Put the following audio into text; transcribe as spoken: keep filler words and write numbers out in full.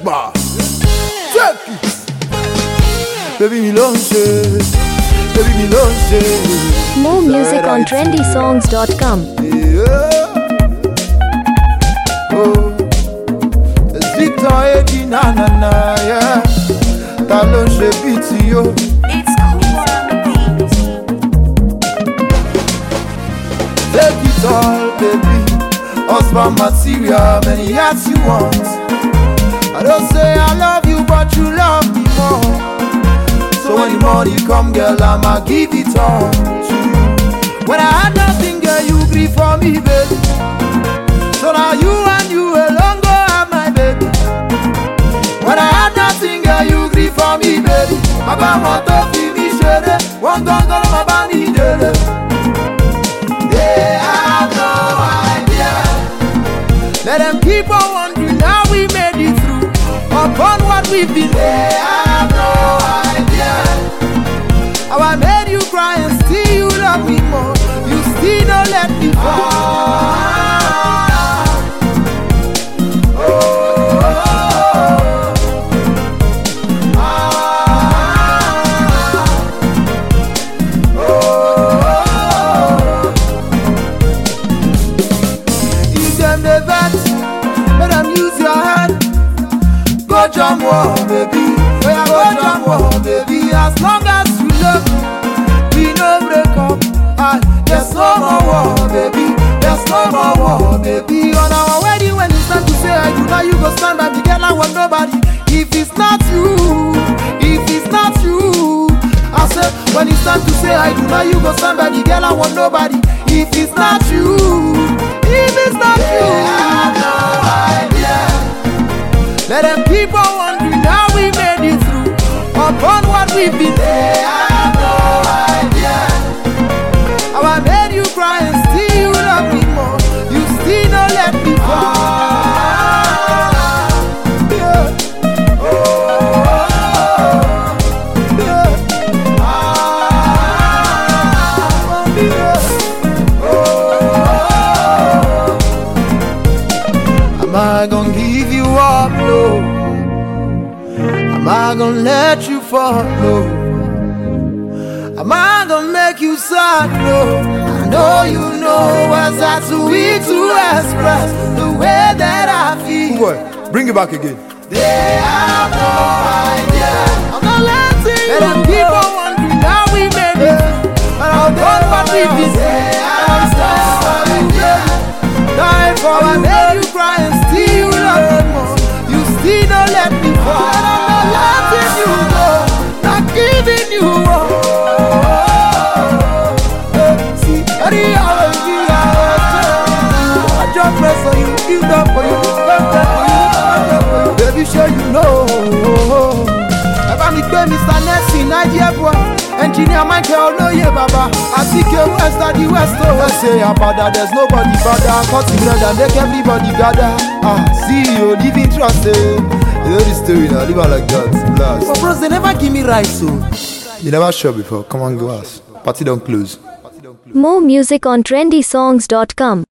Eba, check it. Baby me lunch, baby me lunch. More music on trendy songs dot com. Yeah. Oh, it's Victor Eddie na na na yeah. Ta lunch beat yo. It's cool on the beat. Take it all, baby. Husband material, many hats you want. I don't say I love you, but you love me more. So when the money come, girl, I'ma give it all to you. When I had nothing, girl, you grieve for me, baby. So now you and you alone go have my baby. When I had nothing, girl, you grieve for me, baby. My mama told me, share one gun, gun, my body, did They have no idea. Let them keep on wondering how we made it through. Upon what we've been, they have no idea. How I made you cry and still you love me more. You still don't let me fall. Oh, oh, oh, oh, oh. If them the vets, let them use your hand. Go jump war, baby. Oh yeah, go jump war, baby. As long as you love me, we no break up. And there's no more war, baby. There's no more war, baby. On our wedding, when it's time to say I do, now you go stand by me, girl. I want nobody. If it's not you, if it's not you, I said when it's time to say I do, now you go stand by me, girl. I want nobody. If it's not you, if it's not you, I have no idea. Let them keep on wondering how we made it through. Upon what we've been, they have no idea. How I made you cry and still you love me more. You still don't let me fall. Yeah. Oh, yeah. Ah, yeah. Oh, am I gonna give you up, no? Am I gonna let you fall, no? Am I gonna make you sad, no? I know you know what's that too weak to express the way that I feel. Boy, bring it back again. They have no idea. I'm not letting you go. Keep on wondering how we made it. And I'll done what we've been saying. They have no idea. Die for I made you cry and still you love me more. You still don't let me fall. I'm not letting you go. Not giving you up. See, any hour you I just press on you, give up for you, stand up for you, stand up for you. Baby, sure you know. Ever me pay Mister Nessie, Nigeria boy. Engineer Michael, no yeah, Baba. I see you west at the west. Oh, I say about that, there's nobody better. Cut together, make everybody gather. Ah, see you living trust. Eh? You know the story now, live out like that. Blast. But bros, they never give me right, so. You never shot before. Come on, go ask. Party don't close. More music on trendy songs dot com.